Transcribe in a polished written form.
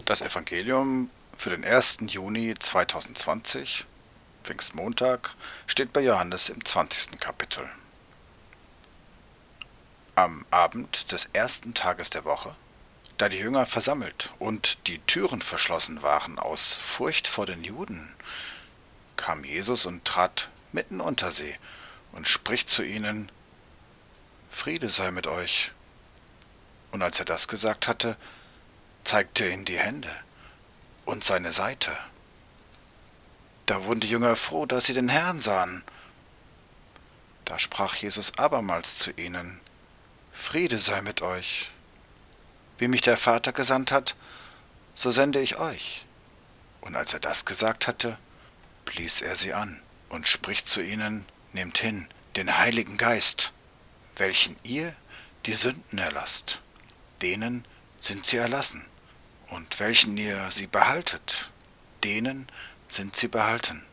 Das Evangelium für den 1. Juni 2020, Pfingstmontag, steht bei Johannes im 20. Kapitel. Am Abend des ersten Tages der Woche, da die Jünger versammelt und die Türen verschlossen waren aus Furcht vor den Juden, kam Jesus und trat mitten unter sie und spricht zu ihnen: Friede sei mit euch. Und als er das gesagt hatte, zeigte er ihnen die Hände und seine Seite. Da wurden die Jünger froh, dass sie den Herrn sahen. Da sprach Jesus abermals zu ihnen: Friede sei mit euch. Wie mich der Vater gesandt hat, so sende ich euch. Und als er das gesagt hatte, blies er sie an und spricht zu ihnen: Nehmt hin den Heiligen Geist, welchen ihr die Sünden erlasst, denen sind sie erlassen, und welchen ihr sie behaltet, denen sind sie behalten.